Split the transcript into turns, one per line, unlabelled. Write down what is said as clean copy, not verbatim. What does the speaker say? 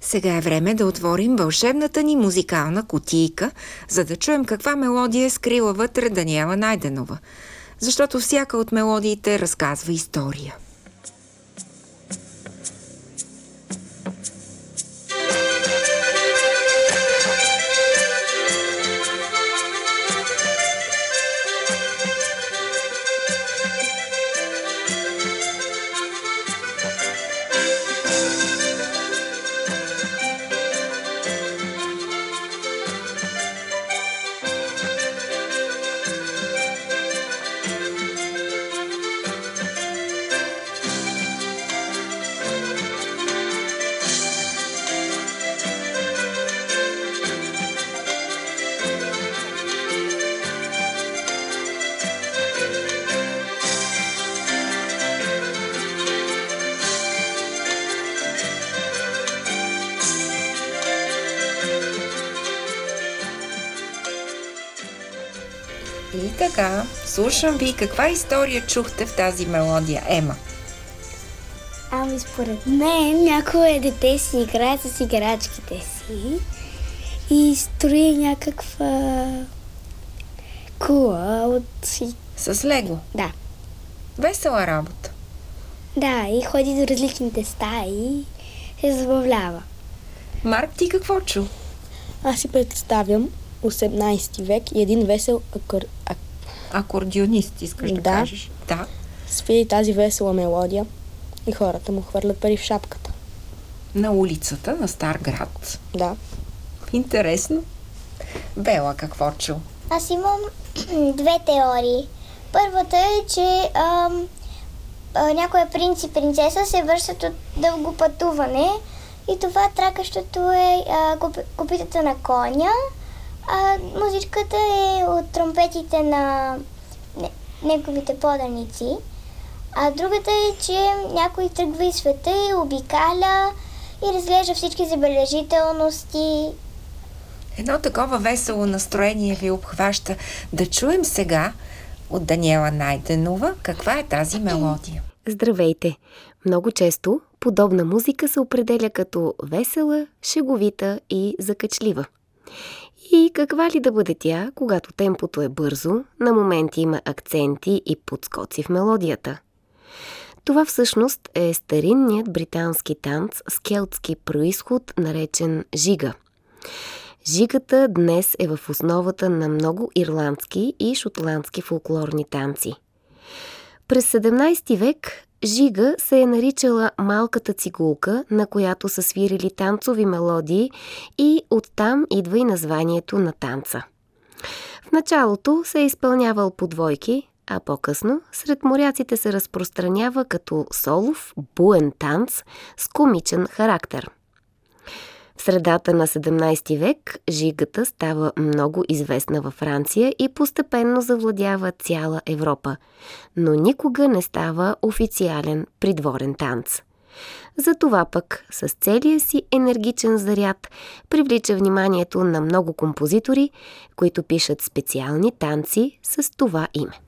Сега е време да отворим вълшебната ни музикална кутийка, за да чуем каква мелодия е скрила вътре Даниела Найденова. Защото всяка от мелодиите разказва история. И така, слушам ви, каква история чухте в тази мелодия, Ема?
Ами според мен някое дете си играе с играчките си и строи някаква кула от...
С лего?
Да.
Весела работа.
Да, и ходи до различните стаи и се забавлява.
Марк, ти какво чу?
Аз си представям 18 век и един весел
Акордеонист, искаш да кажеш? Да.
Свири тази весела мелодия и хората му хвърлят пари в шапката.
На улицата на Стар град.
Да.
Интересно. Бела, какво чу?
Аз имам две теории. Първата е, че някоя принц и принцеса се връщат от дълго пътуване и това тракащото е копитата на коня, а музичката е от тромпетите на неговите поданици. А другата е, че някой тръгва из света и обикаля и разглежда всички забележителности.
Едно такова весело настроение ви обхваща. Да чуем сега от Даниела Найденова каква е тази мелодия.
Здравейте! Много често подобна музика се определя като весела, шеговита и закачлива. И каква ли да бъде тя, когато темпото е бързо, на моменти има акценти и подскоци в мелодията. Това всъщност е старинният британски танц с келтски произход, наречен жига. Жигата днес е в основата на много ирландски и шотландски фолклорни танци. През 17 век жига се е наричала малката цигулка, на която са свирили танцови мелодии и оттам идва и названието на танца. В началото се е изпълнявал по двойки, а по-късно сред моряците се разпространява като солов, буен танц с комичен характер. В средата на 17 век жигата става много известна във Франция и постепенно завладява цяла Европа, но никога не става официален придворен танц. Затова пък с целия си енергичен заряд привлича вниманието на много композитори, които пишат специални танци с това име.